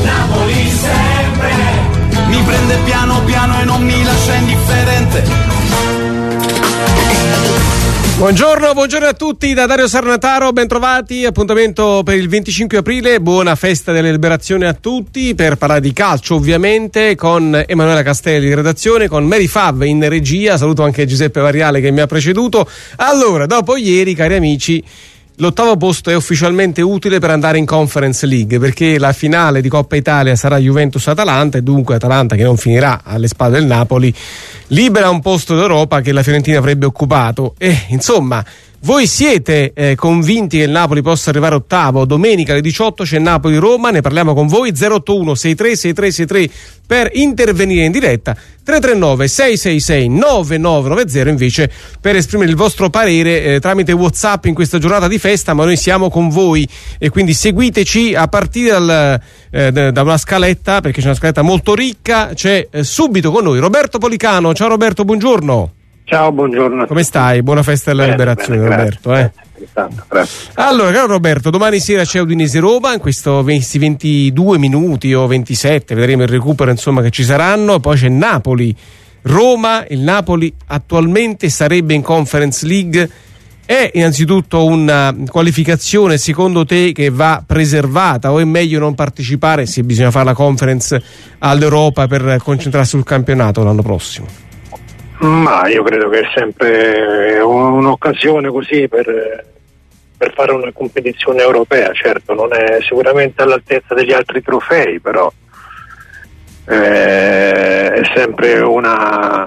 Napoli sempre, mi prende piano piano e non mi lascia indifferente. Buongiorno a tutti da Dario Sarnataro, bentrovati, appuntamento per il 25 aprile, buona festa della liberazione a tutti, per parlare di calcio ovviamente con Emanuela Castelli in redazione, con Mary Fav in regia, saluto anche Giuseppe Variale che mi ha preceduto. Allora, dopo ieri, cari amici, l'8° posto è ufficialmente utile per andare in Conference League, perché la finale di Coppa Italia sarà Juventus-Atalanta e dunque Atalanta, che non finirà alle spalle del Napoli, libera un posto d'Europa che la Fiorentina avrebbe occupato. E insomma, voi siete convinti che il Napoli possa arrivare ottavo? Domenica alle 18 c'è Napoli-Roma, ne parliamo con voi. 081 63 6363 per intervenire in diretta, 339 666 9990 invece per esprimere il vostro parere tramite WhatsApp in questa giornata di festa, ma noi siamo con voi e quindi seguiteci a partire da una scaletta, perché c'è una scaletta molto ricca. C'è subito con noi Roberto Policano. Ciao Roberto, buongiorno. Ciao, buongiorno. Come stai? Buona festa della liberazione, bene, Roberto. Grazie. Allora, caro Roberto, domani sera c'è Udinese-Roma in questi 22 minuti o 27, vedremo il recupero insomma che ci saranno. Poi c'è Napoli-Roma. Il Napoli attualmente sarebbe in Conference League. È innanzitutto una qualificazione secondo te che va preservata, o è meglio non partecipare se bisogna fare la Conference all'Europa per concentrarsi sul campionato l'anno prossimo? Ma io credo che è sempre un'occasione così per fare una competizione europea. Certo, non è sicuramente all'altezza degli altri trofei, però è sempre una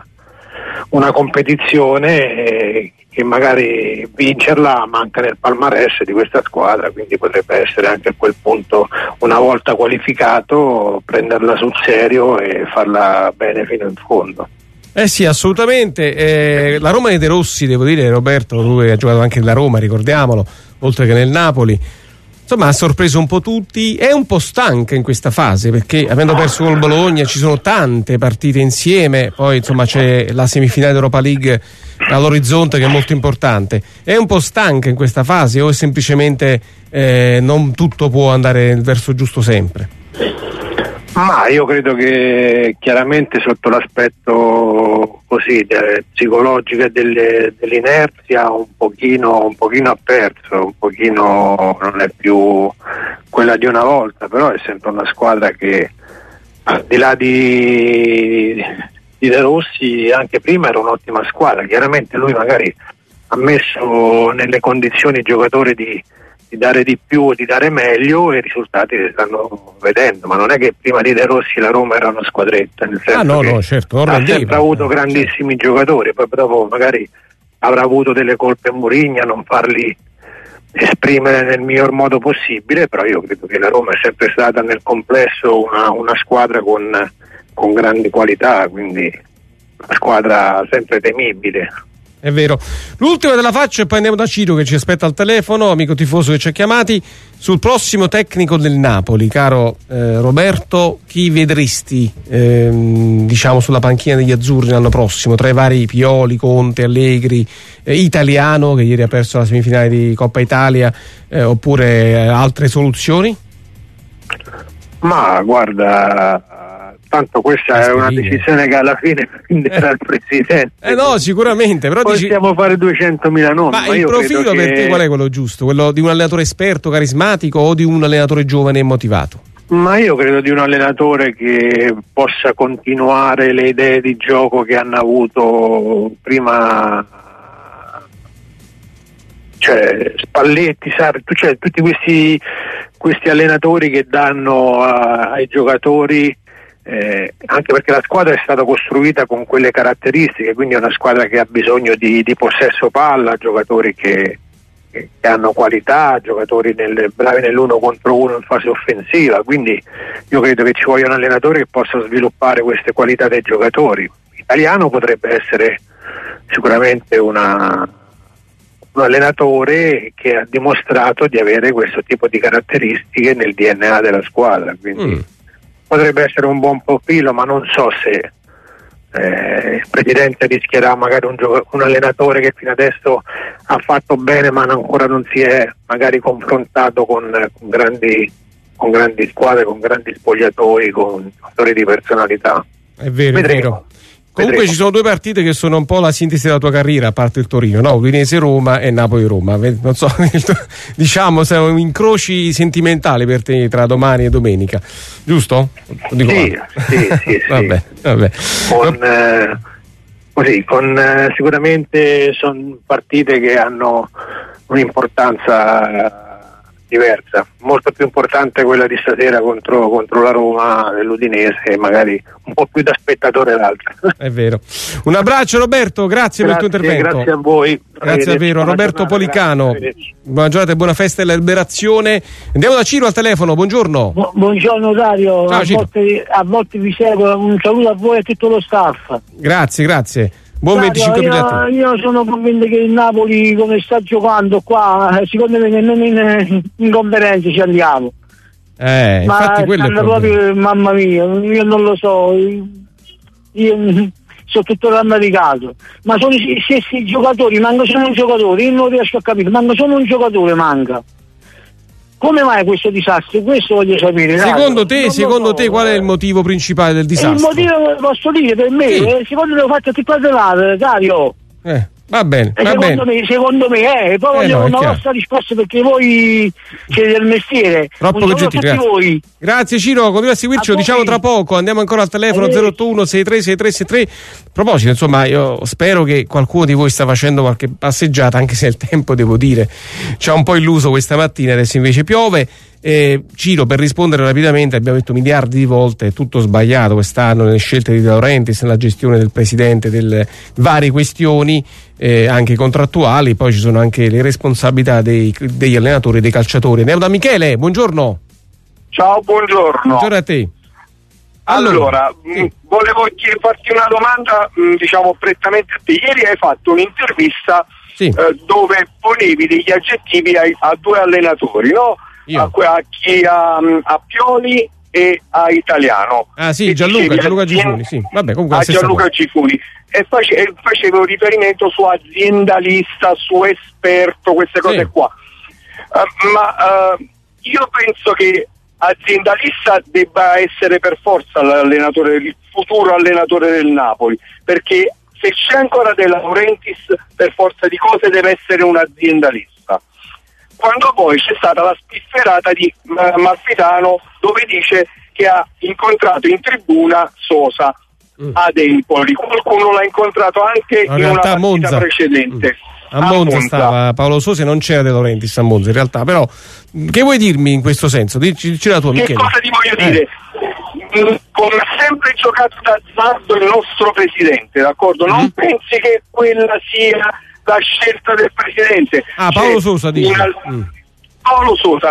competizione che magari vincerla manca nel palmarès di questa squadra, quindi potrebbe essere anche a quel punto, una volta qualificato, prenderla sul serio e farla bene fino in fondo. Sì, assolutamente. La Roma di De Rossi, devo dire, Roberto, lui ha giocato anche nella Roma, ricordiamolo, oltre che nel Napoli. Insomma, ha sorpreso un po' tutti, è un po' stanca in questa fase, perché avendo perso col Bologna ci sono tante partite insieme, poi insomma c'è la semifinale d'Europa League all'orizzonte che è molto importante. È un po' stanca in questa fase o è semplicemente non tutto può andare nel verso giusto sempre? Ma io credo che chiaramente sotto l'aspetto così psicologico e dell'inerzia un pochino ha perso, un pochino non è più quella di una volta, però è sempre una squadra che al di là di De Rossi anche prima era un'ottima squadra. Chiaramente lui magari ha messo nelle condizioni i giocatori di dare di più, di dare meglio, e i risultati si stanno vedendo, ma non è che prima di De Rossi la Roma era una squadretta, nel senso certo, ha sempre avuto grandissimi giocatori, poi dopo magari avrà avuto delle colpe Mourinho a non farli esprimere nel miglior modo possibile, però io credo che la Roma è sempre stata nel complesso una squadra con grandi qualità, quindi una squadra sempre temibile. È vero. L'ultima della faccia e poi andiamo da Ciro che ci aspetta al telefono, amico tifoso che ci ha chiamati. Sul prossimo tecnico del Napoli, caro Roberto, chi vedresti diciamo sulla panchina degli azzurri l'anno prossimo, tra i vari Pioli, Conte, Allegri, Italiano che ieri ha perso la semifinale di Coppa Italia, oppure altre soluzioni? Ma guarda, tanto questa è una decisione che alla fine prenderà il presidente. No, sicuramente, però possiamo fare 200.000 nomi. Ma il profilo per te qual è quello giusto? Quello di un allenatore esperto, carismatico, o di un allenatore giovane e motivato? Ma io credo di un allenatore che possa continuare le idee di gioco che hanno avuto prima, cioè Spalletti, Sarri, cioè tutti questi allenatori che danno ai giocatori, anche perché la squadra è stata costruita con quelle caratteristiche, quindi è una squadra che ha bisogno di possesso palla, giocatori che hanno qualità, giocatori bravi nell'1 contro 1 in fase offensiva, quindi io credo che ci voglia un allenatore che possa sviluppare queste qualità dei giocatori. Italiano potrebbe essere sicuramente un allenatore che ha dimostrato di avere questo tipo di caratteristiche nel DNA della squadra, quindi potrebbe essere un buon profilo, ma non so se il presidente rischierà magari un allenatore che fino adesso ha fatto bene ma ancora non si è magari confrontato con grandi con grandi squadre, con grandi spogliatoi, con storie di personalità. È vero, Vedremo. è vero. Comunque ci sono due partite che sono un po' la sintesi della tua carriera, a parte il Torino, no? Udinese-Roma e Napoli-Roma. Non so, diciamo, sono incroci sentimentali per te tra domani e domenica, giusto? Dico, sì. Vabbè. Sicuramente sono partite che hanno un'importanza diversa, molto più importante quella di stasera contro la Roma dell'Udinese, e magari un po' più da spettatore l'altra. È vero. Un abbraccio Roberto, grazie per il tuo intervento. Grazie a voi. Grazie davvero. Roberto Policano, buona giornata e buona festa della Liberazione. Andiamo da Ciro al telefono, buongiorno. Buongiorno Dario. Ciao, a volte vi seguo, un saluto a voi e a tutto lo staff. Grazie. Buon Dario, 25 aprile a tutti. Io sono convinto che il Napoli, come sta giocando qua, secondo me nemmeno in conferenza ci andiamo. Infatti quello è il problema. Proprio, mamma mia, io non lo so, io sono tutto rammaricato, ma sono gli stessi giocatori, manca solo un giocatore, io non riesco a capire, manca solo un giocatore, manca. Come mai questo disastro? Questo voglio sapere. Secondo te qual è il motivo principale del disastro? Il motivo posso dire per me, secondo me lo faccio tutte Dario. Va bene. Secondo me, poi voglio una vostra risposta, perché voi siete del mestiere. Troppo leggetti, grazie. Voi. Grazie Ciro, continua a seguirci, lo diciamo tra poco, andiamo ancora al telefono 081 63 6363. A proposito, insomma, io spero che qualcuno di voi sta facendo qualche passeggiata, anche se il tempo, devo dire, ci ha un po' illuso questa mattina, adesso invece piove. Ciro, per rispondere rapidamente, abbiamo detto miliardi di volte, è tutto sbagliato quest'anno nelle scelte di De Laurentiis, nella gestione del presidente, delle varie questioni anche contrattuali, poi ci sono anche le responsabilità degli allenatori e dei calciatori. Andiamo da Michele, buongiorno. Ciao, buongiorno. Buongiorno a te. Allora, volevo farti una domanda, diciamo prettamente a te. Ieri hai fatto un'intervista dove ponevi degli aggettivi a due allenatori, no? A Pioli e a Italiano. Gianluca Gifuni, sì. Vabbè, comunque a Gianluca Gifuni. E facevo riferimento su aziendalista, su esperto, queste cose qua. Io penso che aziendalista debba essere per forza l'allenatore, il futuro allenatore del Napoli, perché se c'è ancora De Laurentiis, per forza di cose deve essere un aziendalista. Quando poi c'è stata la spifferata di Malfitano, dove dice che ha incontrato in tribuna Sosa ad Empoli, qualcuno l'ha incontrato anche in una partita precedente. A Monza stava Paolo Sosa e non c'era De Laurentiis a Monza in realtà, però che vuoi dirmi in questo senso? Dici la tua, Michele. Che cosa ti voglio dire? Come ha sempre giocato d'azzardo il nostro presidente, d'accordo? Non pensi che quella sia la scelta del presidente? Paolo Sosa dice. Paolo Sosa,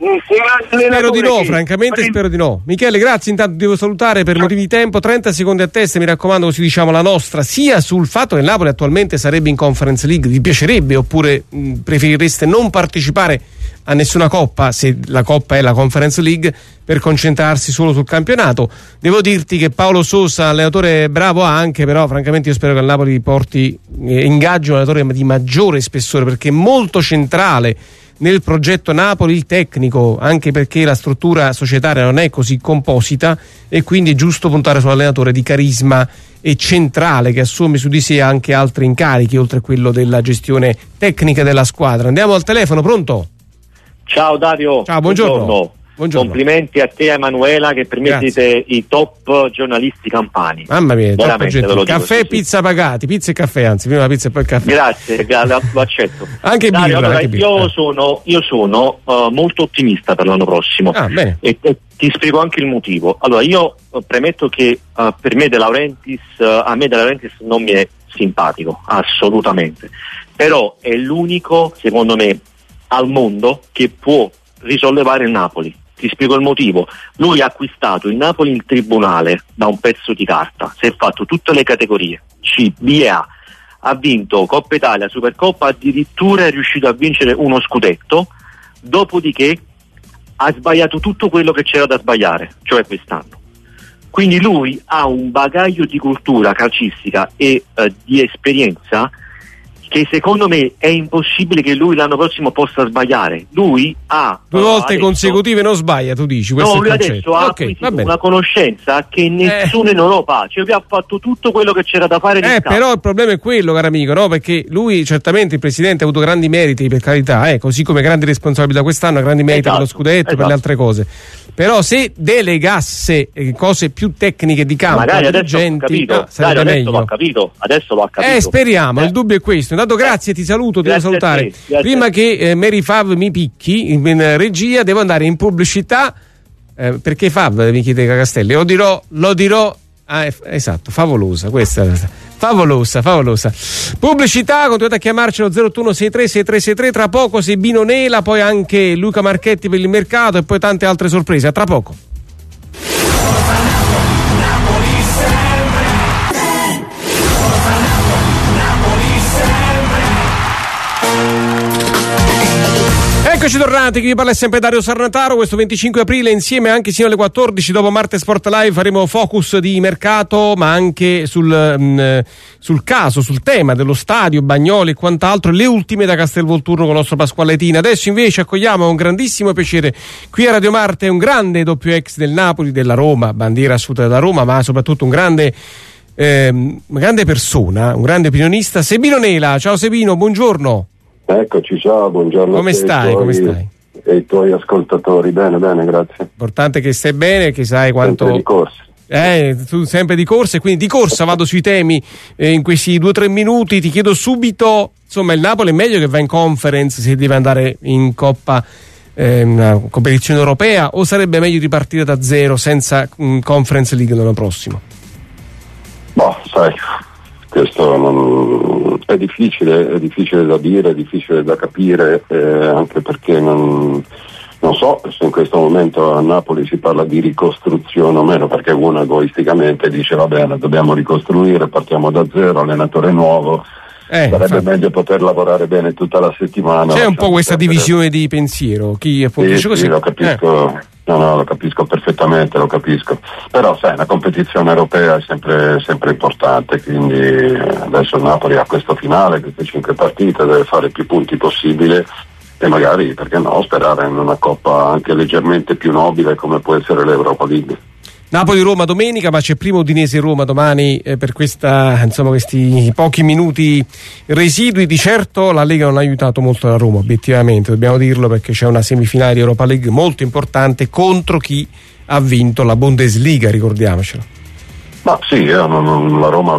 spero di no, francamente spero di no. Michele, grazie, intanto devo salutare per motivi di tempo, 30 secondi a testa, mi raccomando, così diciamo la nostra, sia sul fatto che il Napoli attualmente sarebbe in Conference League, vi piacerebbe oppure preferireste non partecipare a nessuna coppa, se la coppa è la Conference League, per concentrarsi solo sul campionato. Devo dirti che Paolo Sosa, allenatore bravo anche, però francamente io spero che il Napoli porti ingaggi un allenatore di maggiore spessore, perché è molto centrale nel progetto Napoli il tecnico, anche perché la struttura societaria non è così composita e quindi è giusto puntare sull'allenatore di carisma e centrale, che assume su di sé anche altri incarichi oltre a quello della gestione tecnica della squadra. Andiamo al telefono, pronto? Ciao Dario. Ciao, buongiorno. Complimenti a te e a Emanuela, che per me siete i top giornalisti campani. Mamma mia, caffè e pizza pagati, pizza e caffè, anzi prima la pizza e poi il caffè. Grazie, lo accetto. Anche Dario, birra, allora, anche birra. Io sono molto ottimista per l'anno prossimo. Bene. E ti spiego anche il motivo. Allora, io premetto che per me De Laurentiis non mi è simpatico, assolutamente. Però è l'unico, secondo me, al mondo che può risollevare il Napoli. Ti spiego il motivo. Lui ha acquistato il Napoli in tribunale da un pezzo di carta, si è fatto tutte le categorie C, B e A, ha vinto Coppa Italia, Supercoppa, addirittura è riuscito a vincere uno scudetto, dopodiché ha sbagliato tutto quello che c'era da sbagliare, cioè quest'anno. Quindi lui ha un bagaglio di cultura calcistica e di esperienza che secondo me è impossibile che lui l'anno prossimo possa sbagliare. Lui ha 2 volte consecutive non sbaglia, tu dici, questo no, è il lui concetto. adesso ha acquisito una conoscenza che nessuno non lo fa, cioè lui ha fatto tutto quello che c'era da fare nel campo. Però il problema è quello, caro amico, no? Perché lui, certamente il presidente ha avuto grandi meriti, per carità, così come grandi responsabilità quest'anno, grandi meriti per lo scudetto, per le altre cose. Però se delegasse cose più tecniche di campo, magari adesso sarebbe meglio. Adesso lo ha capito. Speriamo, il dubbio è questo. Intanto grazie, ti saluto, devo salutare. Prima che Mary Fav mi picchi in regia, devo andare in pubblicità. Perché Fav, mi chiede Castelli, lo dirò. Esatto, favolosa, questa favolosa. Pubblicità, continuate a chiamarci allo 01636363, tra poco Sebino Nela, poi anche Luca Marchetti per il mercato e poi tante altre sorprese. A tra poco. Eccoci tornati, chi vi parla è sempre Dario Sarnataro. Questo 25 aprile insieme anche sino alle 14 dopo Marte Sport Live faremo focus di mercato, ma anche sul tema dello stadio, Bagnoli e quant'altro, le ultime da Castelvolturno con il nostro Pasquale Tina. Adesso invece accogliamo con grandissimo piacere qui a Radio Marte un grande doppio ex del Napoli, della Roma, bandiera assoluta della Roma, ma soprattutto una grande persona, un grande opinionista, Sebino Nela. Ciao Sebino, buongiorno. Eccoci, ciao, buongiorno. Come stai? E i tuoi ascoltatori? Bene, grazie. Importante che stai bene, che sai quanto... Sempre di corsa. Tu sempre di corsa, e quindi di corsa vado sui temi in questi 2-3 minuti. Ti chiedo subito, insomma, il Napoli è meglio che va in Conference se deve andare in Coppa, una competizione europea, o sarebbe meglio ripartire da zero senza Conference League l'anno prossimo? Sai, questo è difficile da dire, è difficile da capire, anche perché non so se in questo momento a Napoli si parla di ricostruzione o meno, perché uno egoisticamente dice va bene, dobbiamo ricostruire, partiamo da zero, allenatore nuovo, sarebbe meglio poter lavorare bene tutta la settimana. C'è un po' questa divisione di pensiero, chi appunto dice così. Sì, lo capisco. No, lo capisco perfettamente, però sai, una competizione europea è sempre importante, quindi adesso il Napoli ha questo finale, queste 5 partite, deve fare più punti possibile e magari, perché no, sperare in una coppa anche leggermente più nobile come può essere l'Europa League. Napoli-Roma domenica, ma c'è prima Udinese-Roma domani, per questi pochi minuti residui. Di certo la Lega non ha aiutato molto la Roma, obiettivamente, dobbiamo dirlo, perché c'è una semifinale di Europa League molto importante contro chi ha vinto la Bundesliga, ricordiamocelo. Ma sì, la Roma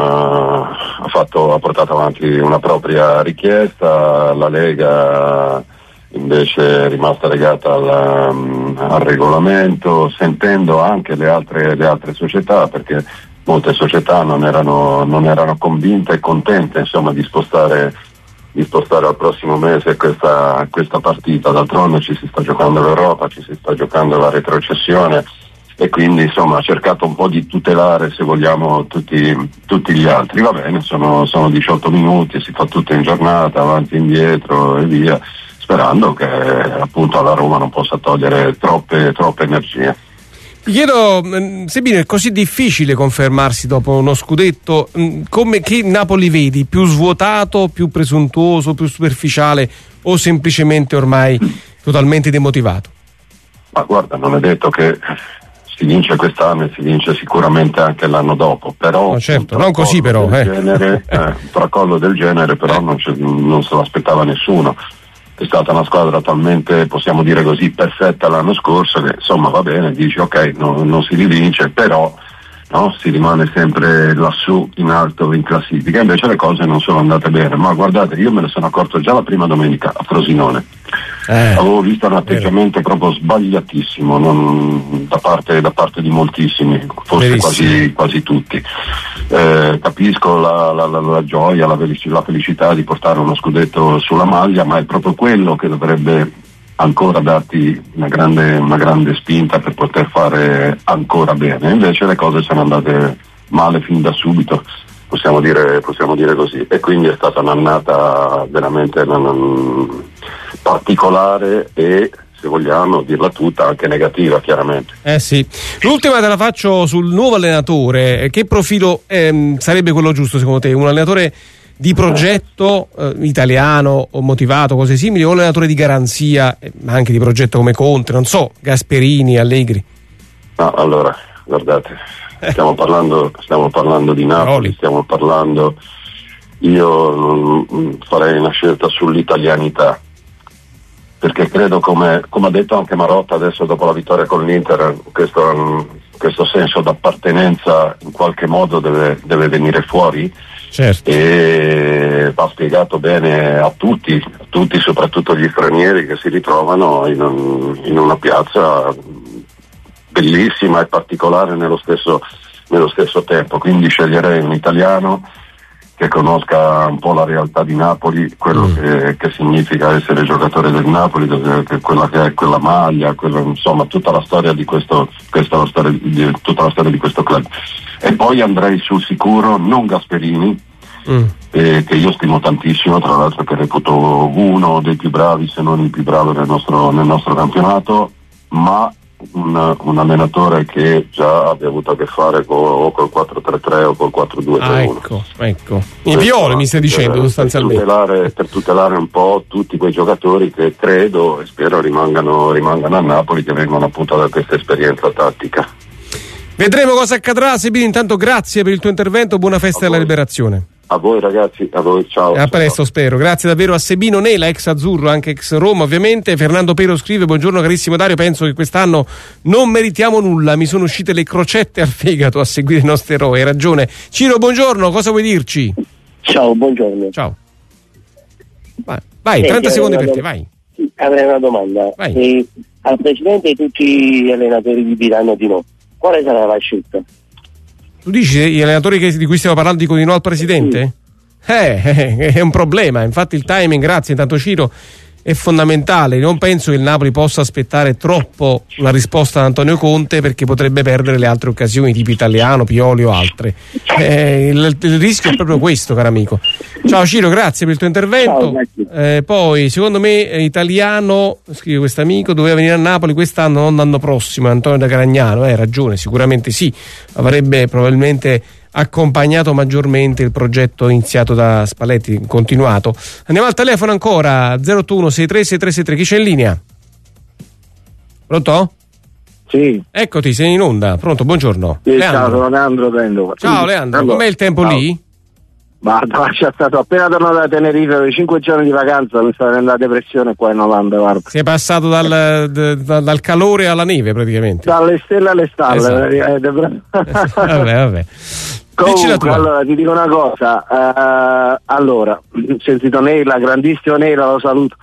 ha portato avanti una propria richiesta, la Lega invece è rimasta legata al regolamento, sentendo anche le altre società, perché molte società non erano convinte e contente, insomma, di spostare al prossimo mese questa partita. D'altronde ci si sta giocando l'Europa, ci si sta giocando la retrocessione e quindi insomma ha cercato un po' di tutelare, se vogliamo, tutti gli altri. Va bene, sono 18 minuti, si fa tutto in giornata, avanti e indietro e via, sperando che appunto alla Roma non possa togliere troppe energie. Ti chiedo, Sebino, è così difficile confermarsi dopo uno scudetto? Che Napoli vedi? Più svuotato, più presuntuoso, più superficiale o semplicemente ormai totalmente demotivato? Ma guarda, non è detto che si vince quest'anno e si vince sicuramente anche l'anno dopo, però no, certo, non così però un tracollo del genere però non se lo aspettava nessuno. È stata una squadra talmente, possiamo dire così, perfetta l'anno scorso che insomma va bene, dici ok, non si rivince, però no, si rimane sempre lassù in alto in classifica. Invece le cose non sono andate bene, ma guardate, io me ne sono accorto già la prima domenica a Frosinone. Avevo visto un atteggiamment proprio sbagliatissimo da parte di moltissimi, forse quasi tutti. Capisco la gioia, la felicità di portare uno scudetto sulla maglia, ma è proprio quello che dovrebbe ancora darti una grande spinta per poter fare ancora bene. Invece le cose sono andate male fin da subito, possiamo dire così, e quindi è stata un'annata veramente particolare e, se vogliamo dirla tutta, anche negativa, chiaramente. Sì. L'ultima te la faccio sul nuovo allenatore. Che profilo sarebbe quello giusto secondo te? Un allenatore di progetto italiano o motivato, cose simili, o allenatore di garanzia, ma anche di progetto come Conte, non so, Gasperini, Allegri? No, allora, guardate, stiamo parlando di Napoli, stiamo parlando, io farei una scelta sull'italianità, perché credo, come ha detto anche Marotta adesso dopo la vittoria con l'Inter, questo senso d'appartenenza in qualche modo deve venire fuori. Certo. E va spiegato bene a tutti, soprattutto gli stranieri che si ritrovano in una piazza bellissima e particolare nello stesso tempo. Quindi sceglierei un italiano che conosca un po' la realtà di Napoli, quello che significa essere giocatore del Napoli, quella che è quella maglia, insomma tutta la storia di questo club. E poi andrei sul sicuro non Gasperini, che io stimo tantissimo, tra l'altro, che reputo uno dei più bravi, se non il più bravo nel nostro campionato, ma un allenatore che già abbia avuto a che fare o col 4-3-3 o col 4-2-3-1. Ecco. In Viole mi stai dicendo sostanzialmente. Per tutelare un po' tutti quei giocatori che credo e spero rimangano a Napoli, che vengono appunto da questa esperienza tattica. Vedremo cosa accadrà. Sebino, intanto grazie per il tuo intervento, buona festa della Liberazione. A voi ragazzi, a voi, ciao. A presto, spero. Grazie davvero a Sebino Nela, ex azzurro, anche ex Roma ovviamente. Fernando Pero scrive: buongiorno carissimo Dario, penso che quest'anno non meritiamo nulla, mi sono uscite le crocette al fegato a seguire i nostri eroi. Hai ragione. Ciro, buongiorno, cosa vuoi dirci? Ciao, buongiorno. Ciao. Vai, 30 secondi per te, vai. Avrei una domanda. Al presidente e tutti gli allenatori vi diranno di no. Quale sarà la scelta? Tu dici gli allenatori di cui stiamo parlando dicono di no al presidente? Sì. È un problema, infatti il timing, grazie intanto Ciro, è fondamentale. Non penso che il Napoli possa aspettare troppo la risposta da Antonio Conte, perché potrebbe perdere le altre occasioni tipo Italiano, Pioli o altre. Il rischio è proprio questo, caro amico. Ciao Ciro, grazie per il tuo intervento. Poi secondo me Italiano, scrive questo amico, doveva venire a Napoli quest'anno, non l'anno prossimo. Antonio da Caragnano, hai ragione, sicuramente sì, avrebbe probabilmente accompagnato maggiormente il progetto iniziato da Spalletti, continuato. Andiamo al telefono ancora, 081 63 6363, chi c'è in linea? Pronto? Sì. Eccoti, sei in onda, pronto, buongiorno. Sì, ciao, sono Leandro Tendo. Ciao Leandro, allora, com'è il tempo lì? Ma c'è stato appena tornato da Tenerife per 5 giorni di vacanza, mi sta venendo la depressione qua in Olanda, guarda. Si è passato dal calore alla neve praticamente. Dalle stelle alle stalle. Esatto. Vabbè. Comunque, allora ti dico una cosa, allora, ho sentito Nela, grandissimo Nela, lo saluto.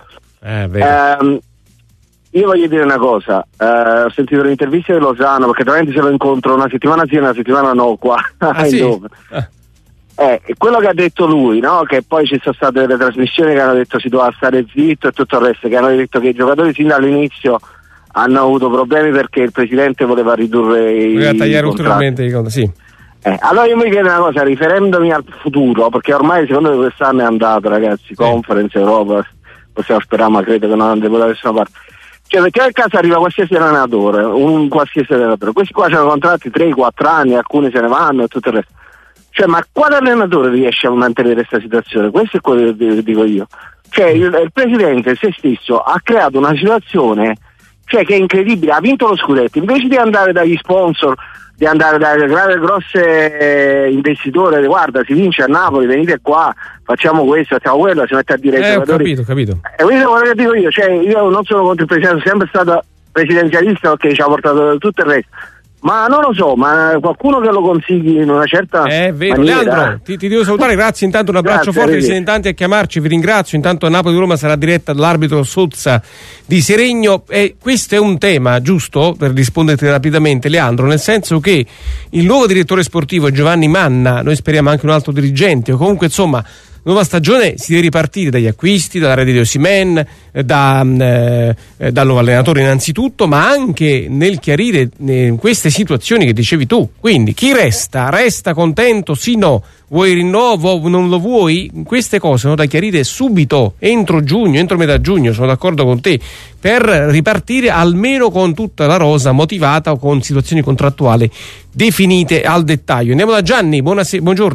Io voglio dire una cosa, ho sentito l'intervista di Lozano, perché veramente se lo incontro una settimana sì, una settimana no qua. Sì? Quello che ha detto lui, no? Che poi ci sono state delle trasmissioni che hanno detto si doveva stare zitto e tutto il resto, che hanno detto che i giocatori sin dall'inizio hanno avuto problemi perché il presidente voleva ridurre tagliare ulteriormente i conti, sì. Allora io mi chiedo una cosa, riferendomi al futuro, perché ormai secondo me quest'anno è andato, ragazzi, sì. Conference, Europa, possiamo sperare, ma credo che non andremo da nessuna parte. Cioè, perché nel caso arriva qualsiasi allenatore, un qualsiasi allenatore, questi qua hanno contratti 3-4 anni, alcuni se ne vanno e tutto il resto. Cioè, ma quale allenatore riesce a mantenere questa situazione? Questo è quello che dico io. Cioè, il presidente se stesso ha creato una situazione, cioè, che è incredibile, ha vinto lo scudetto, invece di andare dagli sponsor, di andare dalle grosse investitori, guarda, si vince a Napoli, venite qua, facciamo questo, facciamo quello, si mette a dire ai giocatori. Ho capito. E quindi quello che dico io, cioè, io non sono contro il presidente, sono sempre stato presidenzialista perché ci ha portato tutto il resto. Ma non lo so, ma qualcuno che lo consigli in una certa vero, maniera. Leandro, ti devo salutare, grazie, intanto un abbraccio forte, siete in tanti a chiamarci, vi ringrazio. Intanto a Napoli-Roma sarà diretta dall'arbitro Sozza di Seregno, e questo è un tema, giusto, per risponderti rapidamente Leandro, nel senso che il nuovo direttore sportivo Giovanni Manna, noi speriamo anche un altro dirigente, o comunque insomma nuova stagione, si deve ripartire dagli acquisti, dalla rete di Osimhen, dal nuovo allenatore innanzitutto, ma anche nel chiarire queste situazioni che dicevi tu. Quindi chi resta contento, sì, no, vuoi rinnovo, non lo vuoi? Queste cose sono da chiarire subito, entro metà giugno, sono d'accordo con te, per ripartire almeno con tutta la rosa motivata o con situazioni contrattuali definite al dettaglio. Andiamo da Gianni, buongiorno.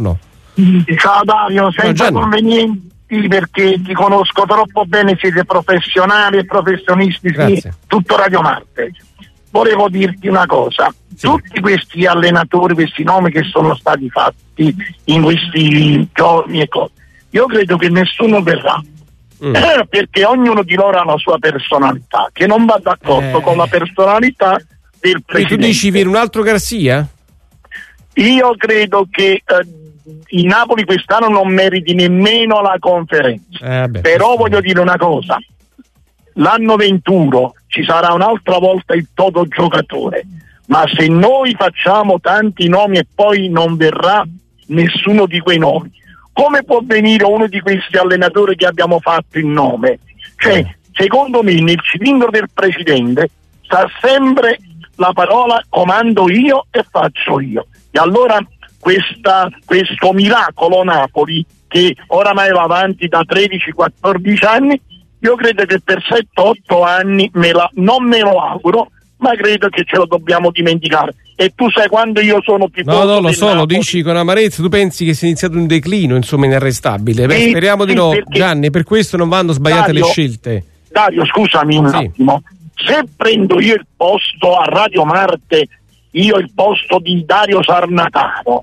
Ciao Dario, senza convenienti, perché ti conosco troppo bene, siete professionali e professionisti, sì, tutto Radio Marte. Volevo dirti una cosa, tutti questi allenatori, questi nomi che sono stati fatti in questi giorni e cose, io credo che nessuno verrà, perché ognuno di loro ha la sua personalità, che non va d'accordo con la personalità del presidente. E tu dici viene un altro Garcia? Io credo che il Napoli quest'anno non meriti nemmeno la conferenza, però voglio dire una cosa, l'anno 21 ci sarà un'altra volta il toto giocatore, ma se noi facciamo tanti nomi e poi non verrà nessuno di quei nomi, come può venire uno di questi allenatori che abbiamo fatto il nome? Cioè, secondo me nel cilindro del presidente sta sempre la parola comando io e faccio io, e allora questo miracolo Napoli, che oramai va avanti da 13-14 anni, io credo che per 7-8 anni non me lo auguro, ma credo che ce lo dobbiamo dimenticare. E tu sai quando io sono tifoso No, lo so, lo dici con amarezza. Tu pensi che sia iniziato un declino, insomma, inarrestabile? Beh, speriamo di no, Gianni, per questo non vanno sbagliate le scelte. Dario, scusami un attimo, se prendo io il posto a Radio Marte, il posto di Dario Sarnataro,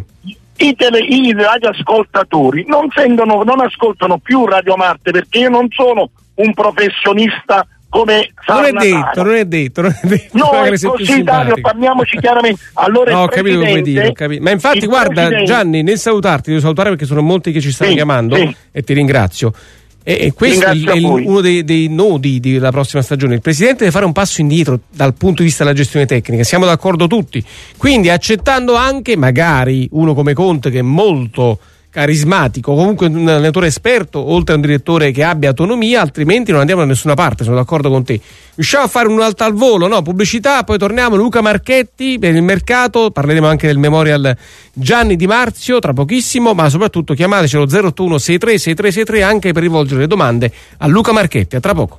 i radioascoltatori non ascoltano più Radio Marte, perché io non sono un professionista come Sarnataro. Non è detto. No, è così, Dario, parliamoci chiaramente. Allora no, ho capito come dire, ma infatti guarda Gianni, nel salutarti, devo salutare perché sono molti che ci stanno chiamando e ti ringrazio. E questo è uno dei nodi della prossima stagione. Il presidente deve fare un passo indietro dal punto di vista della gestione tecnica, siamo d'accordo tutti, quindi accettando anche magari uno come Conte, che è molto carismatico, comunque un allenatore esperto, oltre a un direttore che abbia autonomia, altrimenti non andiamo da nessuna parte. Sono d'accordo con te. Riusciamo a fare un'altra al volo, no? Pubblicità, poi torniamo. Luca Marchetti per il mercato, parleremo anche del Memorial Gianni Di Marzio tra pochissimo, ma soprattutto chiamatecelo 081 63 6363 anche per rivolgere le domande a Luca Marchetti. A tra poco.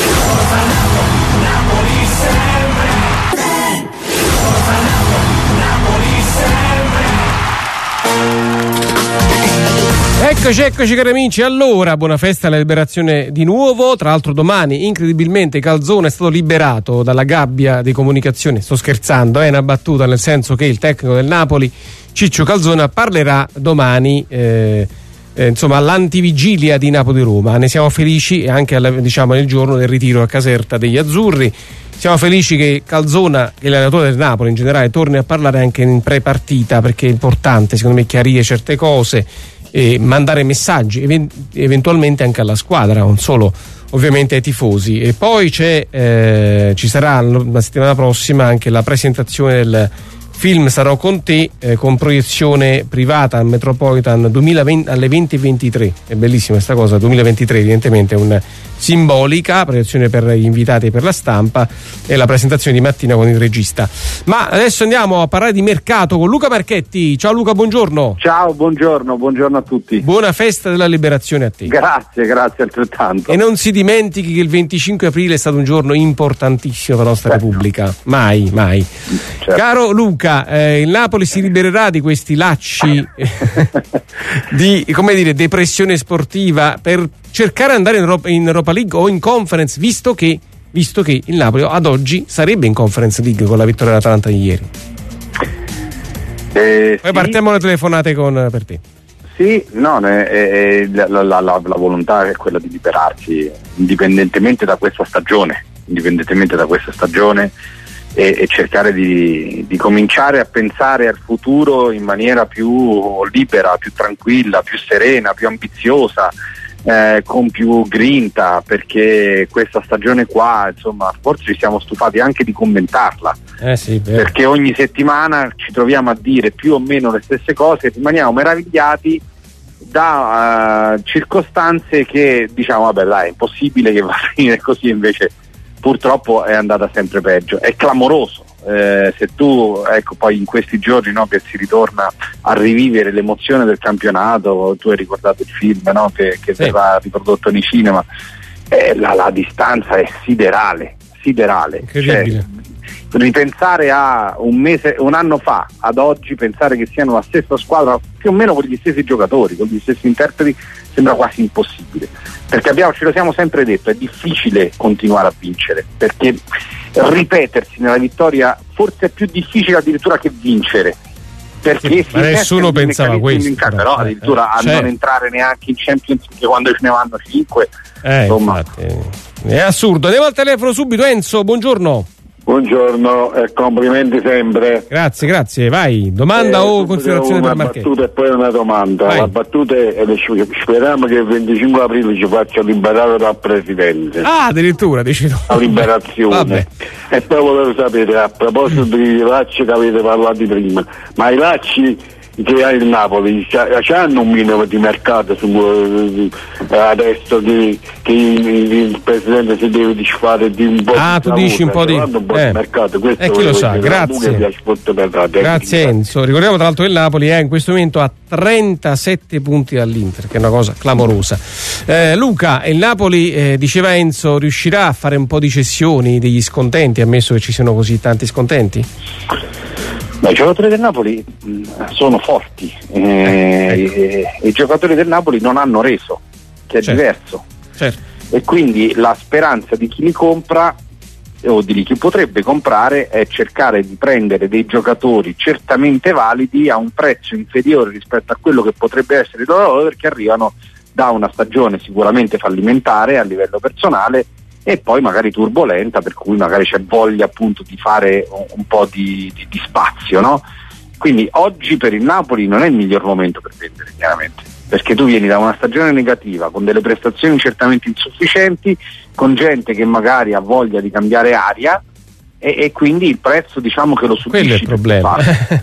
Eccoci cari amici, allora buona festa alla liberazione di nuovo. Tra l'altro domani incredibilmente Calzona è stato liberato dalla gabbia di comunicazione, sto scherzando, è una battuta, nel senso che il tecnico del Napoli Ciccio Calzona parlerà domani insomma all'antivigilia di Napoli-Roma. Ne siamo felici anche nel giorno del ritiro a Caserta degli azzurri. Siamo felici che Calzona, che è l'allenatore del Napoli in generale, torni a parlare anche in pre-partita, perché è importante secondo me chiarire certe cose e mandare messaggi eventualmente anche alla squadra, non solo ovviamente ai tifosi. E poi ci sarà la settimana prossima anche la presentazione del film Sarò con te, con proiezione privata al Metropolitan 2020, alle 20:23. È bellissima questa cosa, 2023 evidentemente è una simbolica proiezione per gli invitati e per la stampa, e la presentazione di mattina con il regista. Ma adesso andiamo a parlare di mercato con Luca Marchetti. Ciao Luca, buongiorno. Ciao, buongiorno a tutti. Buona festa della liberazione a te. Grazie altrettanto. E non si dimentichi che il 25 aprile è stato un giorno importantissimo per la nostra Repubblica. Mai. Certo. Caro Luca, il Napoli si libererà di questi lacci di, come dire, depressione sportiva per cercare di andare in Europa League o in Conference, visto che il Napoli ad oggi sarebbe in Conference League con la vittoria dell'Atalanta di ieri. Poi partiamo le telefonate per te. Sì, no, la volontà è quella di liberarsi indipendentemente da questa stagione e cercare di cominciare a pensare al futuro in maniera più libera, più tranquilla, più serena, più ambiziosa, con più grinta, perché questa stagione qua, insomma, forse ci siamo stufati anche di commentarla, perché ogni settimana ci troviamo a dire più o meno le stesse cose e rimaniamo meravigliati da circostanze che diciamo vabbè dai, è impossibile che va a finire così, invece purtroppo è andata sempre peggio. È clamoroso, se tu, ecco, poi in questi giorni, no, che si ritorna a rivivere l'emozione del campionato, tu hai ricordato il film, no, che verrà riprodotto nei cinema, la distanza è siderale. Incredibile. Cioè, ripensare a un anno fa ad oggi, pensare che siano la stessa squadra più o meno con gli stessi giocatori, con gli stessi interpreti, sembra quasi impossibile, perché ce lo siamo sempre detto, è difficile continuare a vincere, perché ripetersi nella vittoria forse è più difficile addirittura che vincere, perché ma nessuno pensava questo, però addirittura a non entrare neanche in Champions League quando ce ne vanno 5, insomma è assurdo. Andiamo al telefono subito. Enzo, buongiorno. Buongiorno e complimenti sempre. Grazie, vai. Domanda o considerazione per Marchetti? Una battuta e poi una domanda. Vai. La battuta è speriamo che il 25 aprile ci faccia liberare dal Presidente. Ah, addirittura, dici tu. La liberazione. E poi volevo sapere, a proposito dei lacci che avete parlato prima, ma i lacci che ha il Napoli c'hanno un minimo di mercato adesso che il Presidente si deve disfare di un po' di tu dici un po' di mercato, questo chi lo sa. Grazie Enzo. Ricordiamo tra l'altro che il Napoli è in questo momento a 37 punti dall'Inter, che è una cosa clamorosa. Luca, il Napoli, diceva Enzo, riuscirà a fare un po' di cessioni degli scontenti, ammesso che ci siano così tanti scontenti? I giocatori del Napoli sono forti, i giocatori del Napoli non hanno reso, che è diverso, e quindi la speranza di chi li compra o di chi potrebbe comprare è cercare di prendere dei giocatori certamente validi a un prezzo inferiore rispetto a quello che potrebbe essere il loro, perché arrivano da una stagione sicuramente fallimentare a livello personale e poi magari turbolenta, per cui magari c'è voglia appunto di fare un po' di spazio, no? Quindi oggi per il Napoli non è il miglior momento per vendere, chiaramente, perché tu vieni da una stagione negativa con delle prestazioni certamente insufficienti, con gente che magari ha voglia di cambiare aria e quindi il prezzo diciamo che lo subisci. Quello è il problema.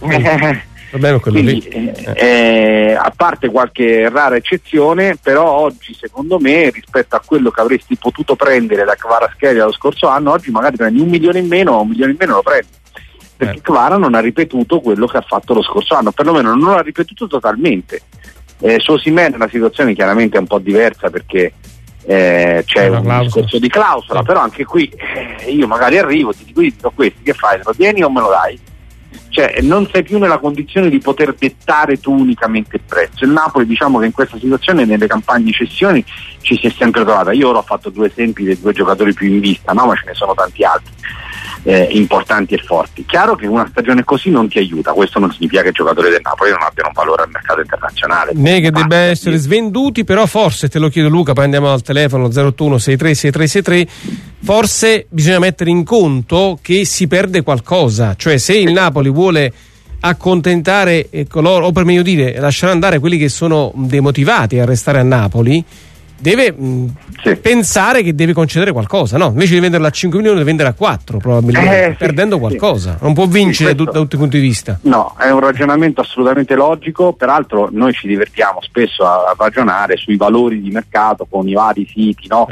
Quindi, a parte qualche rara eccezione, però oggi secondo me rispetto a quello che avresti potuto prendere da Kvaratskhelia lo scorso anno, oggi magari prendi $1 milione in meno, $1 milione in meno lo prendi, perché Kvara non ha ripetuto quello che ha fatto lo scorso anno, perlomeno non l'ha ripetuto totalmente. Su Osimhen la situazione chiaramente è un po' diversa, perché c'è un discorso di clausola, però anche qui io magari arrivo, ti dico questi, che fai? Lo tieni o me lo dai? Cioè non sei più nella condizione di poter dettare tu unicamente il prezzo. Il Napoli, diciamo che in questa situazione nelle campagne di cessioni ci si è sempre trovata. Io ora ho fatto 2 esempi dei 2 giocatori più in vista, no? Ma ce ne sono tanti altri importanti e forti. Chiaro che una stagione così non ti aiuta, questo non significa che i giocatori del Napoli non abbiano un valore al mercato internazionale, né che debba essere svenduti, però forse, te lo chiedo Luca, poi andiamo al telefono 081 63 6363, forse bisogna mettere in conto che si perde qualcosa, cioè se il Napoli vuole accontentare coloro, o per meglio dire lasciare andare quelli che sono demotivati a restare a Napoli, deve pensare che deve concedere qualcosa, no? Invece di venderla a 5 milioni deve vendere a 4 probabilmente, perdendo qualcosa. Non può vincere da tutti i punti di vista. No, è un ragionamento assolutamente logico. Peraltro noi ci divertiamo spesso a ragionare sui valori di mercato con i vari siti, no?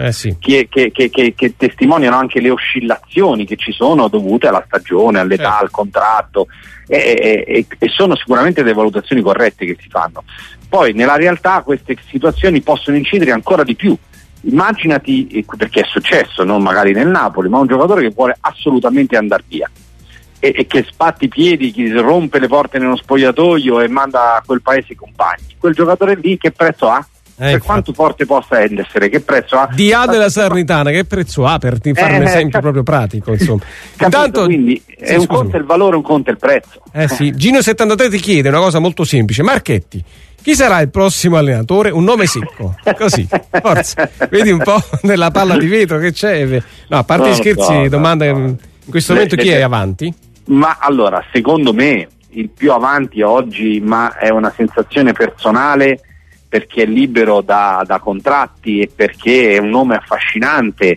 Che testimoniano anche le oscillazioni che ci sono dovute alla stagione, all'età, al contratto, e sono sicuramente delle valutazioni corrette che si fanno. Poi nella realtà queste situazioni possono incidere ancora di più. Immaginati, perché è successo, non magari nel Napoli, ma un giocatore che vuole assolutamente andare via e che spatti i piedi, che rompe le porte nello spogliatoio e manda a quel paese i compagni. Quel giocatore lì che prezzo ha? Per quanto forte possa essere, che prezzo ha? Dia della Salernitana, che prezzo ha, per fare un esempio proprio pratico, insomma. Intanto, quindi è un conto il valore, un conto il prezzo. Gino73 ti chiede una cosa molto semplice: Marchetti, chi sarà il prossimo allenatore? Un nome secco, così, forza. Vedi un po' nella palla di vetro che c'è. No, a parte gli scherzi, domanda in questo momento chi è avanti? Ma allora, secondo me il più avanti oggi, ma è una sensazione personale, perché è libero da contratti e perché è un nome affascinante,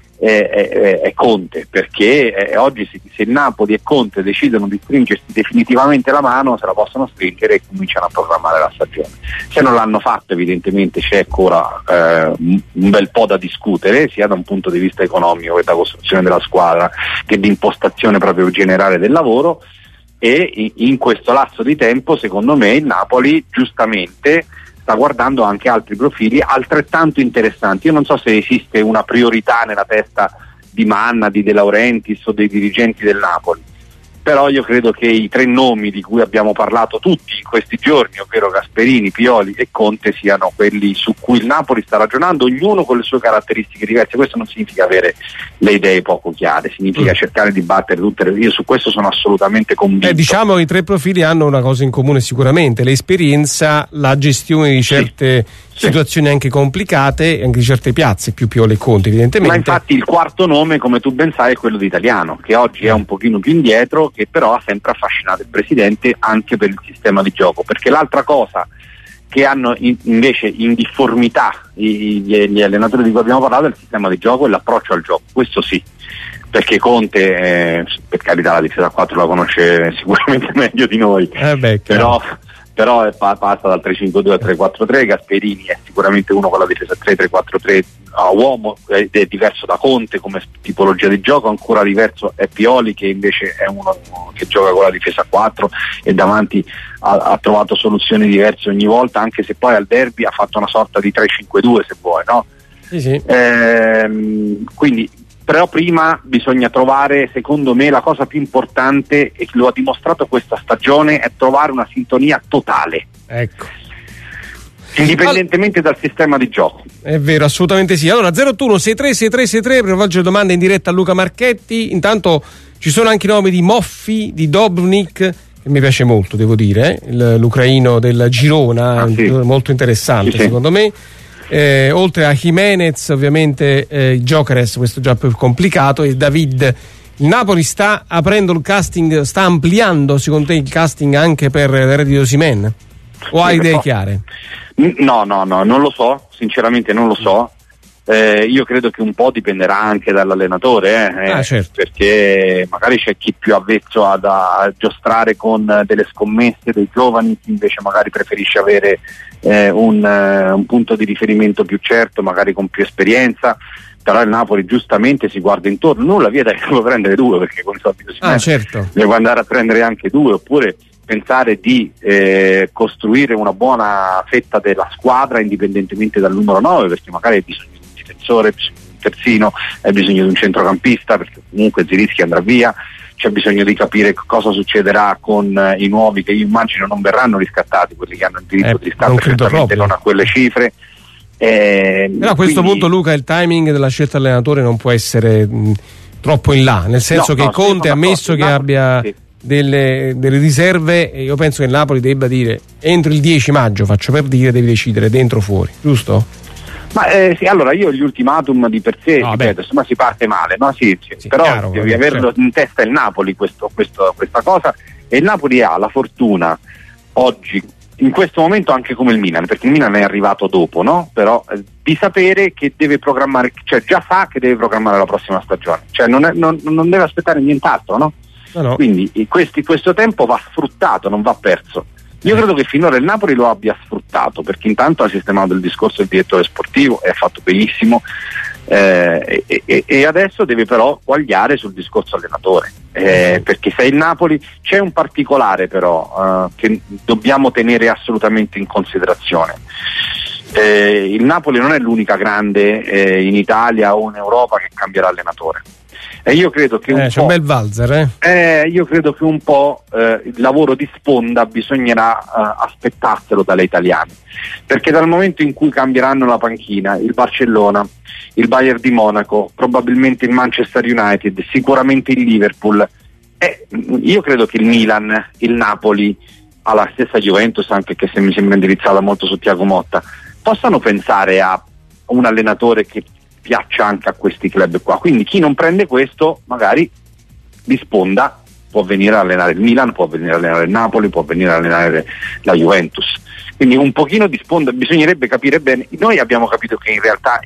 è Conte, perché oggi se il Napoli e Conte decidono di stringersi definitivamente la mano, se la possono stringere e cominciano a programmare la stagione. Se non l'hanno fatto, evidentemente c'è ancora un bel po' da discutere, sia da un punto di vista economico che da costruzione della squadra, che di impostazione proprio generale del lavoro, e in questo lasso di tempo secondo me il Napoli giustamente sta guardando anche altri profili altrettanto interessanti. Io non so se esiste una priorità nella testa di Manna, di De Laurentiis o dei dirigenti del Napoli. Però io credo che i 3 nomi di cui abbiamo parlato tutti in questi giorni, ovvero Gasperini, Pioli e Conte, siano quelli su cui il Napoli sta ragionando, ognuno con le sue caratteristiche diverse. Questo non significa avere le idee poco chiare, significa cercare di battere tutte io su questo sono assolutamente convinto. Diciamo i 3 profili hanno una cosa in comune sicuramente: l'esperienza, la gestione di certe situazioni anche complicate, anche di certe piazze, più Pioli e Conte evidentemente. Ma infatti il quarto nome, come tu ben sai, è quello di Italiano, che oggi è un pochino più indietro, che però ha sempre affascinato il presidente anche per il sistema di gioco, perché l'altra cosa che hanno invece in difformità gli allenatori di cui abbiamo parlato è il sistema di gioco e l'approccio al gioco. Questo sì, perché Conte per carità la difesa a 4 la conosce sicuramente meglio di noi, però passa dal 3-5-2 al 3-4-3. Gasperini è sicuramente uno con la difesa 3-3-4-3 a uomo, è diverso da Conte come tipologia di gioco, ancora diverso è Pioli, che invece è uno che gioca con la difesa 4 e davanti ha trovato soluzioni diverse ogni volta, anche se poi al derby ha fatto una sorta di 3-5-2 se vuoi, no? Sì. Quindi però prima bisogna trovare, secondo me, la cosa più importante, e lo ha dimostrato questa stagione, è trovare una sintonia totale. Ecco. Indipendentemente dal sistema di gioco. È vero, assolutamente sì. Allora 081-636363 per volgere domande in diretta a Luca Marchetti. Intanto ci sono anche i nomi di Moffi, di Dobnik, che mi piace molto, devo dire, l'ucraino del Girona, molto interessante secondo me. Oltre a Jimenez ovviamente Gyökeres, questo già più complicato, e David. Il Napoli sta aprendo il casting, sta ampliando secondo te il casting anche per l'erede di Osimhen? O hai idee chiare? No, non lo so, sinceramente non lo so. Io credo che un po' dipenderà anche dall'allenatore, certo. Perché magari c'è chi più avvezzo a giostrare con delle scommesse dei giovani, chi invece magari preferisce avere un punto di riferimento più certo, magari con più esperienza. Però il Napoli giustamente si guarda intorno, nulla vieta che può prendere 2, perché con i soldi così certo. deve andare a prendere anche 2, oppure pensare di costruire una buona fetta della squadra indipendentemente dal numero 9, perché magari hai bisogno di un difensore, di un terzino, hai bisogno di un centrocampista, perché comunque Zilinski andrà via. C'è bisogno di capire cosa succederà con i nuovi, che io immagino non verranno riscattati, quelli che hanno il diritto di riscatto, certamente non a quelle cifre. Però a questo punto, Luca, il timing della scelta dell'allenatore non può essere troppo in là, nel senso che Conte ha ammesso che abbia delle riserve, e io penso che il Napoli debba dire entro il 10 maggio, faccio per dire, devi decidere dentro o fuori, giusto? Ma sì, allora io gli ultimatum di per sé, ripeto, insomma si parte male, no? Sì, però chiaro, devi averlo in testa il Napoli questa cosa, e il Napoli ha la fortuna oggi, in questo momento, anche come il Milan, perché il Milan è arrivato dopo, no? Però di sapere che deve programmare, cioè già sa che deve programmare la prossima stagione, cioè non deve aspettare nient'altro, no? No. Quindi questo tempo va sfruttato, non va perso. Io credo che finora il Napoli lo abbia sfruttato, perché intanto ha sistemato il discorso del direttore sportivo e ha fatto benissimo, e adesso deve però quagliare sul discorso allenatore, perché se il Napoli c'è un particolare però che dobbiamo tenere assolutamente in considerazione. Il Napoli non è l'unica grande in Italia o in Europa che cambierà allenatore. E io credo che c'è un bel valzer, io credo che un po' il lavoro di sponda bisognerà aspettarselo dalle italiane, perché dal momento in cui cambieranno la panchina il Barcellona, il Bayern di Monaco, probabilmente il Manchester United, sicuramente il Liverpool, io credo che il Milan, il Napoli, alla stessa Juventus, anche che se mi sembra indirizzata molto su Thiago Motta, possano pensare a un allenatore che piaccia anche a questi club qua. Quindi chi non prende questo, magari di sponda può venire a allenare il Milan, può venire a allenare il Napoli, può venire a allenare la Juventus. Quindi un pochino di sponda bisognerebbe capire bene. Noi abbiamo capito che in realtà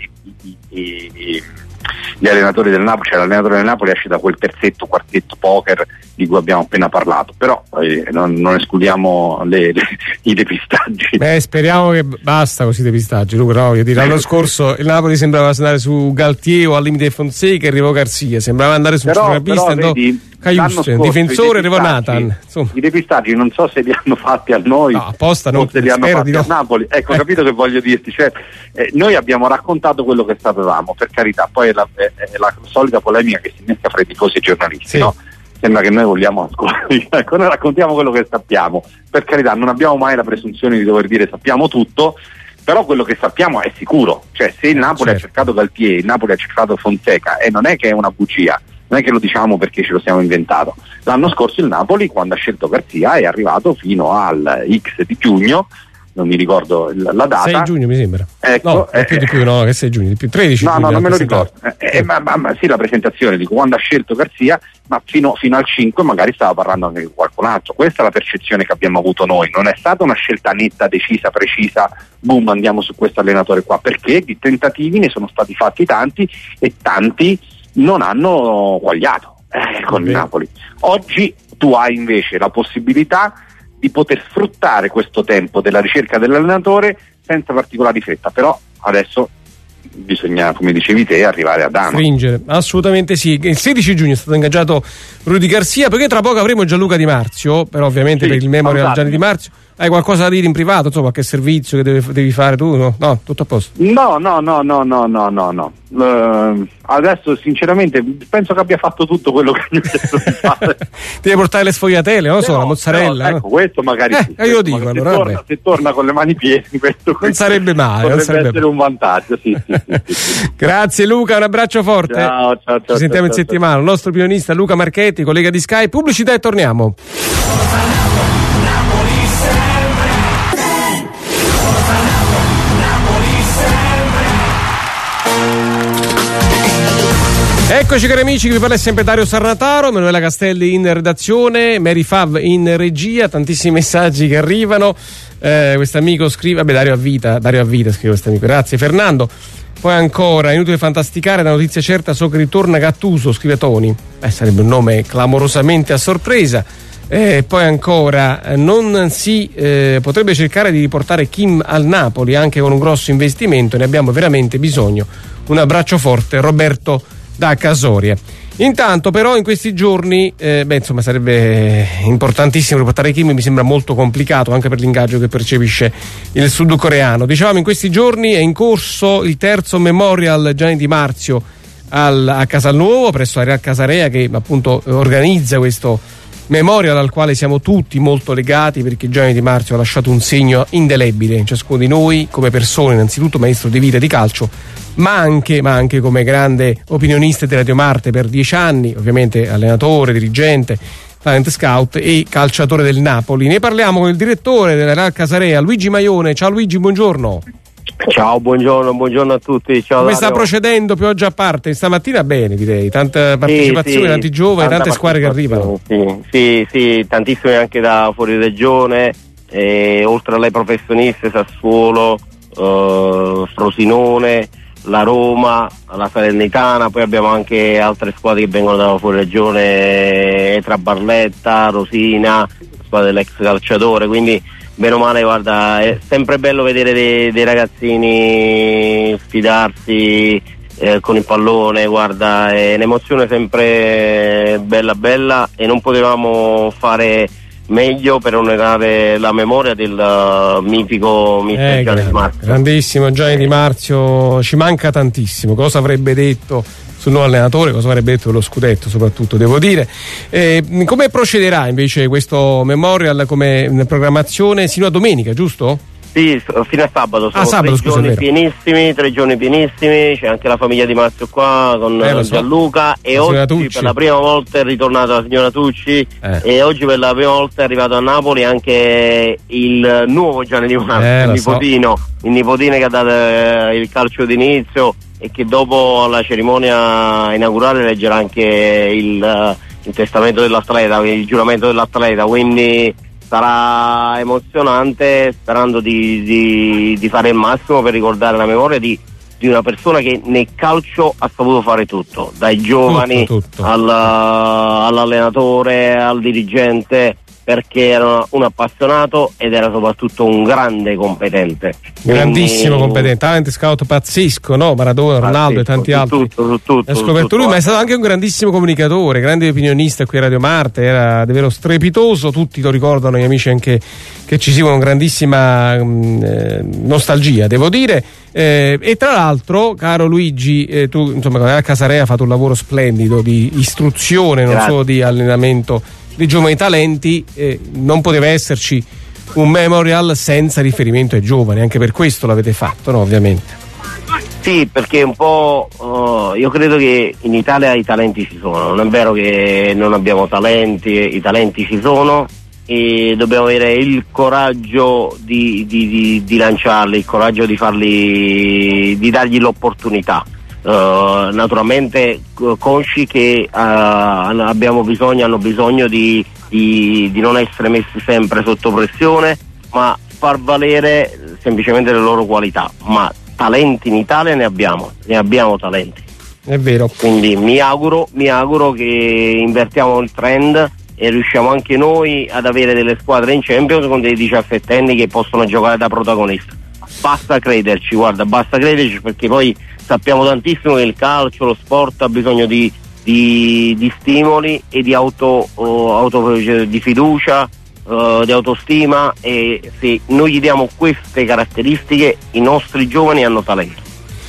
gli allenatori del Napoli, cioè l'allenatore del Napoli esce da quel terzetto, quartetto poker di cui abbiamo appena parlato, però non escludiamo i depistaggi. Speriamo che basta così depistaggi, Luca, no? L'anno scorso il Napoli sembrava andare su Galtier o al limite Fonseca e arrivò Garcia, sembrava andare su un centrocampista, difensore Nathan. I depistaggi non so se li hanno fatti a noi apposta, o se li hanno fatti a Napoli. Ecco, capito che voglio dirti? Cioè, noi abbiamo raccontato quello che sapevamo, per carità, poi è la solita polemica che si innesca fra i tifosi e giornalisti, no? Sembra che noi vogliamo ascoltare. Ecco, noi raccontiamo quello che sappiamo, per carità, non abbiamo mai la presunzione di dover dire sappiamo tutto, però quello che sappiamo è sicuro. Cioè, se il Napoli ha cercato Galtier, il Napoli ha cercato Fonseca, e non è che è una bugia, non è che lo diciamo perché ce lo siamo inventato. L'anno scorso il Napoli, quando ha scelto Garzia, è arrivato fino al X di giugno, non mi ricordo la data. 6 giugno mi sembra. Ecco, no, è più di più, no, che 6 giugno, di più 13 no, giugno. No, non me lo ricordo. Ma sì, la presentazione, dico, quando ha scelto Garzia, ma fino al 5 magari stava parlando anche con qualcun altro. Questa è la percezione che abbiamo avuto noi. Non è stata una scelta netta, decisa, precisa, boom, andiamo su questo allenatore qua, perché di tentativi ne sono stati fatti tanti e tanti non hanno quagliato con il Napoli. Oggi tu hai invece la possibilità di poter sfruttare questo tempo della ricerca dell'allenatore senza particolari fretta, però adesso bisogna, come dicevi te, arrivare ad Dama. Stringere, assolutamente sì. Il 16 giugno è stato ingaggiato Rudy Garcia, perché tra poco avremo Gianluca Di Marzio, però ovviamente per il Memorial Gianni Di Marzio. Hai qualcosa da dire in privato, insomma, qualche servizio che devi fare tu? No, tutto a posto. No. Adesso sinceramente penso che abbia fatto tutto quello che mi ho chiesto di fare. Devi portare le sfogliatelle, non so, la mozzarella. Ecco, questo magari sì. Io lo dico, allora. Se torna con le mani piene, questo non sarebbe male. Potrebbe essere un vantaggio, sì. Grazie Luca, un abbraccio forte. Ciao. Ci sentiamo in settimana. Il nostro opinionista Luca Marchetti, collega di Sky. Pubblicità e torniamo. Eccoci cari amici, che vi parla sempre Dario Sarnataro, Emanuela Castelli in redazione, Mary Fav in regia, tantissimi messaggi che arrivano. Quest'amico scrive, Dario a vita scrive quest'amico, grazie Fernando. Poi ancora, inutile fantasticare, la notizia certa, so che ritorna Gattuso, scrive Toni. Sarebbe un nome clamorosamente a sorpresa. Poi ancora, non si potrebbe cercare di riportare Kim al Napoli anche con un grosso investimento, ne abbiamo veramente bisogno. Un abbraccio forte, Roberto da Casoria. Intanto però in questi giorni sarebbe importantissimo riportare Kim, mi sembra molto complicato anche per l'ingaggio che percepisce il sudcoreano. Dicevamo, in questi giorni è in corso il terzo Memorial Gianni Di Marzio a Casalnuovo, presso Real Casarea, che appunto organizza questo Memorial al quale siamo tutti molto legati, perché Gianni Di Marzio ha lasciato un segno indelebile in ciascuno di noi come persone, innanzitutto maestro di vita e di calcio, ma anche come grande opinionista di Radio Marte per 10 anni, ovviamente allenatore, dirigente, talent scout e calciatore del Napoli. Ne parliamo con il direttore della Real Casarea, Luigi Maione. Ciao Luigi, buongiorno. Ciao, buongiorno a tutti. Ciao, come Dario. sta procedendo pioggia a parte? Stamattina bene, direi, tanta partecipazione, tanti giovani, tante squadre che arrivano. Sì, tantissime anche da fuori regione, oltre alle professioniste, Sassuolo, Frosinone, la Roma, la Salernitana, poi abbiamo anche altre squadre che vengono da fuori regione, Etra Barletta, Rosina, squadra dell'ex calciatore, quindi bene o male, guarda, è sempre bello vedere dei ragazzini sfidarsi con il pallone, guarda, è un'emozione sempre bella e non potevamo fare meglio per onorare la memoria del mitico mister Gianni Di Marzio. Grandissimo Gianni Di Marzio, ci manca tantissimo. Cosa avrebbe detto sul nuovo allenatore, cosa avrebbe detto dello scudetto, soprattutto devo dire. Come procederà invece questo Memorial come programmazione sino a domenica, giusto? Sì, fino a sabato, sono sabato, 3 giorni pienissimi, c'è anche la famiglia Di Marzio qua con Gianluca e oggi Tucci. Per la prima volta è ritornata la signora Tucci e oggi per la prima volta è arrivato a Napoli anche il nuovo Gianni Di Marzio, il nipotino che ha dato il calcio d'inizio e che dopo la cerimonia inaugurale leggerà anche il testamento dell'atleta, il giuramento dell'atleta, quindi sarà emozionante, sperando di fare il massimo per ricordare la memoria di una persona che nel calcio ha saputo fare tutto, dai giovani tutto. All'allenatore, al dirigente, perché era un appassionato ed era soprattutto un grande competente. Grandissimo competente, talent scout pazzesco, no? Maradona, Ronaldo e tanti altri. Tutto, ha scoperto lui, ma è stato anche un grandissimo comunicatore, grande opinionista qui a Radio Marte, era davvero strepitoso, tutti lo ricordano, gli amici anche che ci seguono, grandissima nostalgia, devo dire. E tra l'altro, caro Luigi, tu insomma a Casarea hai fatto un lavoro splendido di istruzione, non solo di allenamento di giovani talenti, non poteva esserci un memorial senza riferimento ai giovani, anche per questo l'avete fatto, no? Ovviamente. Sì, perché un po' io credo che in Italia i talenti ci sono, non è vero che non abbiamo talenti, i talenti ci sono e dobbiamo avere il coraggio di lanciarli, il coraggio di farli, di dargli l'opportunità. Naturalmente consci che hanno bisogno di non essere messi sempre sotto pressione, ma far valere semplicemente le loro qualità. Ma talenti in Italia ne abbiamo talenti. È vero. Quindi mi auguro che invertiamo il trend e riusciamo anche noi ad avere delle squadre in Champions con dei 17enni che possono giocare da protagonisti. Basta crederci, perché poi sappiamo tantissimo che il calcio, lo sport ha bisogno di stimoli e di fiducia, di autostima, e se noi gli diamo queste caratteristiche i nostri giovani hanno talento.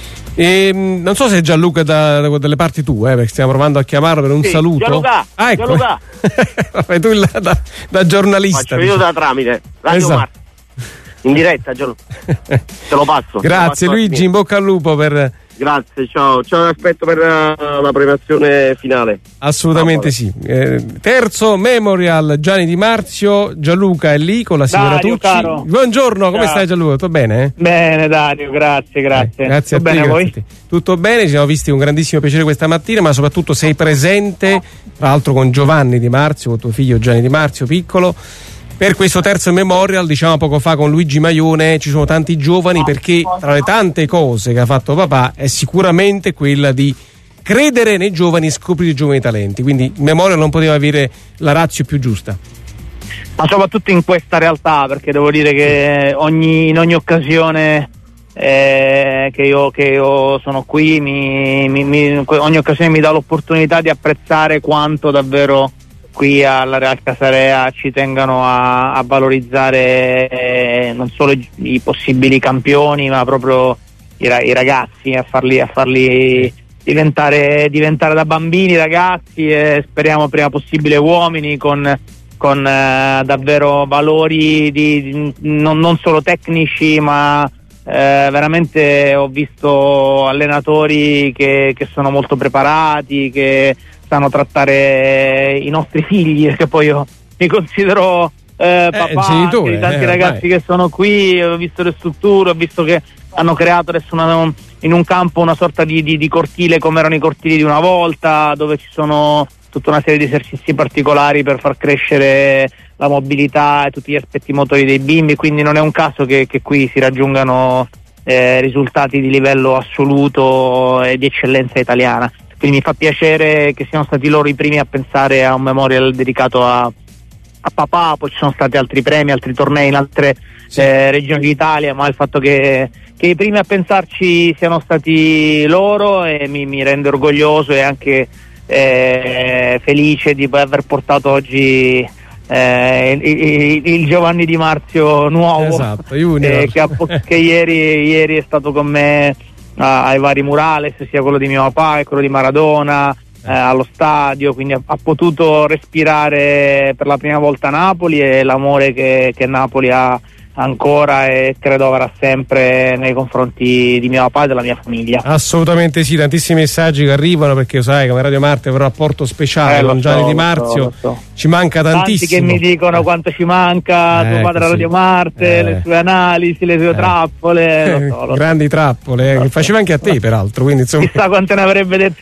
Non so se è Gianluca dalle parti tue, perché stiamo provando a chiamarlo per un saluto. Gianluca, ecco. Gianluca. Vabbè, tu da giornalista. Faccio io da tramite Radio Marte. In diretta, Gianluca. Te lo passo. Grazie Luigi, in bocca al lupo per... Grazie, ciao, aspetto per la premiazione finale. Assolutamente sì. Terzo memorial Gianni Di Marzio. Gianluca è lì con la signora Dario, Tucci. caro. Buongiorno, come stai Gianluca? Tutto bene? Bene Dario, grazie. Grazie Tutto a te, bene voi? grazie a te. Tutto bene, ci siamo visti con grandissimo piacere questa mattina, ma soprattutto sei presente, tra l'altro con Giovanni Di Marzio, con tuo figlio Gianni Di Marzio, piccolo, per questo terzo memorial. Diciamo poco fa con Luigi Maione, ci sono tanti giovani, perché tra le tante cose che ha fatto papà è sicuramente quella di credere nei giovani e scoprire i giovani talenti, quindi il memorial non poteva avere la ratio più giusta. Ma soprattutto in questa realtà, perché devo dire che in ogni occasione che io sono qui, ogni occasione mi dà l'opportunità di apprezzare quanto davvero qui alla Real Casarea ci tengano a valorizzare non solo i possibili campioni, ma proprio i ragazzi, a farli diventare da bambini ragazzi, e speriamo prima possibile uomini con davvero valori non solo tecnici, ma veramente ho visto allenatori che sono molto preparati, che sanno trattare i nostri figli, perché poi io mi considero papà genitore, di tanti ragazzi che sono qui. Ho visto le strutture, ho visto che hanno creato adesso in un campo una sorta di cortile come erano i cortili di una volta, dove ci sono tutta una serie di esercizi particolari per far crescere la mobilità e tutti gli aspetti motori dei bimbi, quindi non è un caso che qui si raggiungano risultati di livello assoluto e di eccellenza italiana. Quindi mi fa piacere che siano stati loro i primi a pensare a un memorial dedicato a papà. Poi ci sono stati altri premi, altri tornei in altre regioni d'Italia, ma il fatto che i primi a pensarci siano stati loro mi rende orgoglioso e anche felice di aver portato oggi il Giovanni Di Marzio nuovo, esatto, che ieri è stato con me ai vari murales, sia quello di mio papà che quello di Maradona, allo stadio, quindi ha potuto respirare per la prima volta Napoli e l'amore che Napoli ha ancora e credo avrà sempre nei confronti di mio papà e della mia famiglia. Assolutamente sì, tantissimi messaggi che arrivano, perché sai come Radio Marte è un rapporto speciale con Gianni Di Marzio, ci manca tantissimo. Tanti che mi dicono quanto ci manca tuo padre a Radio Marte, le sue analisi, le sue trappole, lo so. Grandi trappole che faceva anche a te peraltro, quindi insomma chissà quante ne avrebbe dette queste.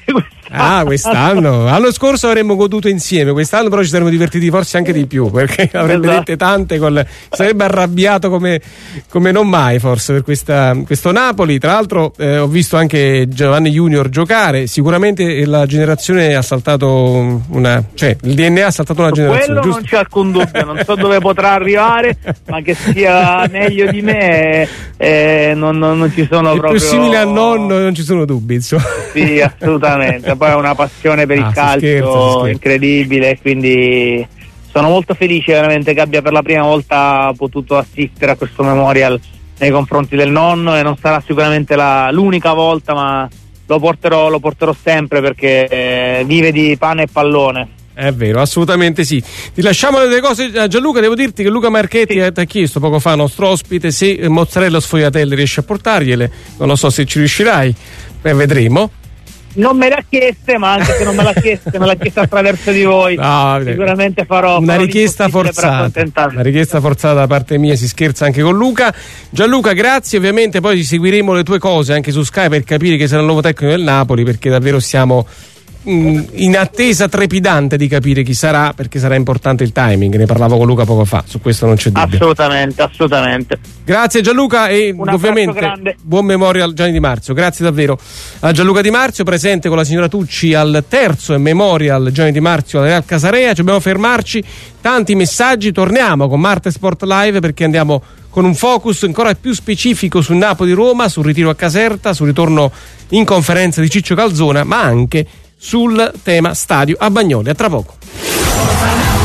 Quest'anno. L'anno scorso avremmo goduto insieme, quest'anno però ci saremmo divertiti forse anche di più, perché avrebbe dette tante, sarebbe arrabbiato come non mai forse per questo Napoli. Tra l'altro ho visto anche Giovanni Junior giocare, sicuramente la generazione ha saltato il DNA ha saltato una generazione. Quello non c'è alcun dubbio, non so dove potrà arrivare, ma che sia meglio di me non ci sono proprio. Più simile al nonno non ci sono dubbi, insomma. Sì, assolutamente. Poi è una passione per il calcio incredibile, quindi sono molto felice veramente che abbia per la prima volta potuto assistere a questo memorial nei confronti del nonno, e non sarà sicuramente l'unica volta, ma lo porterò sempre, perché vive di pane e pallone. È vero, assolutamente sì. Ti lasciamo le due cose a Gianluca. Devo dirti che Luca Marchetti ti ha chiesto poco fa, nostro ospite, se mozzarella o sfogliatelle riesci a portargliele. Non lo so se ci riuscirai, vedremo. Non me l'ha chieste, ma anche se non me l'ha chiesta attraverso di voi, sicuramente farò una richiesta forzata. Una richiesta forzata da parte mia, si scherza anche con Luca. Gianluca, grazie. Ovviamente poi seguiremo le tue cose anche su Sky per capire chi sarà il nuovo tecnico del Napoli, perché davvero siamo in attesa trepidante di capire chi sarà, perché sarà importante il timing. Ne parlavo con Luca poco fa, su questo non c'è dubbio. Assolutamente. Grazie Gianluca, e ovviamente buon memorial Gianni Di Marzio. Grazie davvero a Gianluca Di Marzio, presente con la signora Tucci al terzo memorial Gianni Di Marzio alla Real Casarea. Ci dobbiamo fermarci, tanti messaggi, torniamo con Marte Sport Live, perché andiamo con un focus ancora più specifico su Napoli-Roma, sul ritiro a Caserta, sul ritorno in conferenza di Ciccio Calzona, ma anche sul tema stadio a Bagnoli. A tra poco.